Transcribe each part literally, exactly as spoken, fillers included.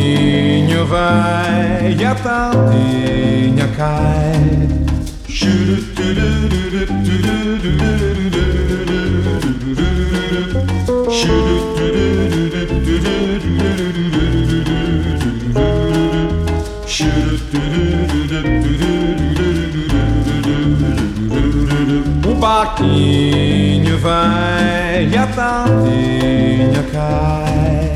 barquinho vai e a tardinha cai. O barquinho vai e a tardinha cai.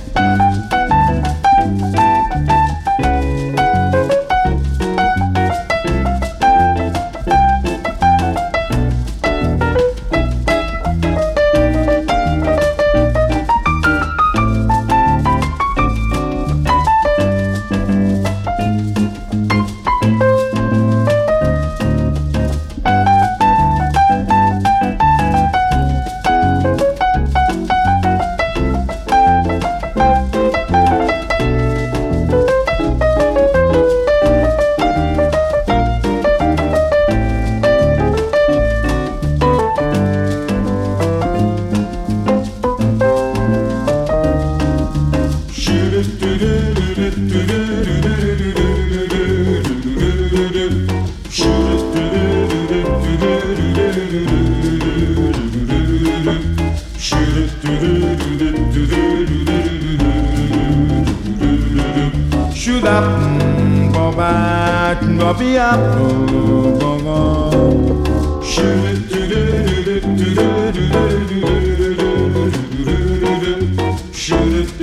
Shoot up, go back, go be up, go go. Shoot it, shoot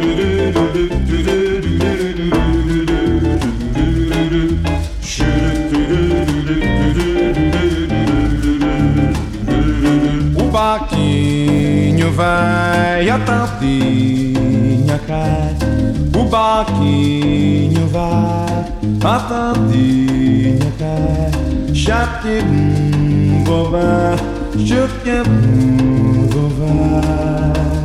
O barquinho vai, a tardinha cai. O barquinho vai, a tardinha cai. Chaque-bum, go vai, chaque-bum, go vai.